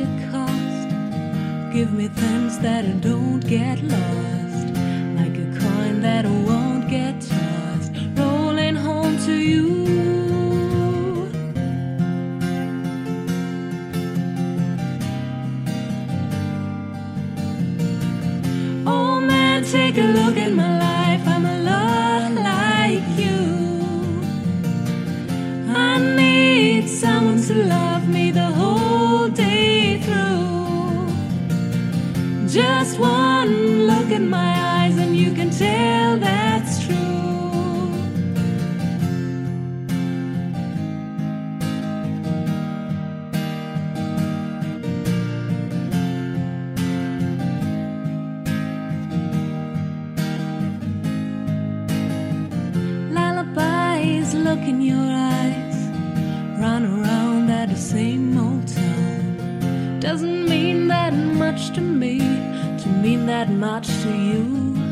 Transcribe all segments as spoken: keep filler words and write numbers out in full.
it cost? Give me things that don't get lost, like a coin that won't get tossed, rolling home to you. Oh man, take a look at my life, I'm a lot like you. I need someone to love me the whole day through. Just one look in my eyes and you can tell that's true. Lullabies, look in your eyes, run around at the same old town. Doesn't mean that much to me, to mean that much to you.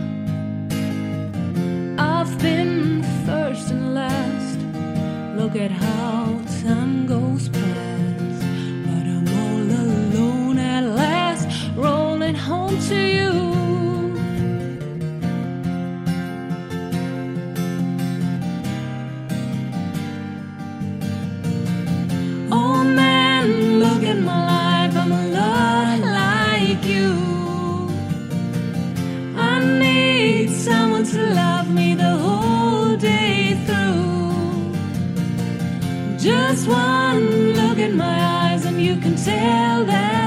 I've been first and last, look at how time goes past, but I'm all alone at last, rolling home to you. Oh man, look at my life, I'm a lot like you. I need someone to love me the whole day through. Just one look in my eyes and you can tell that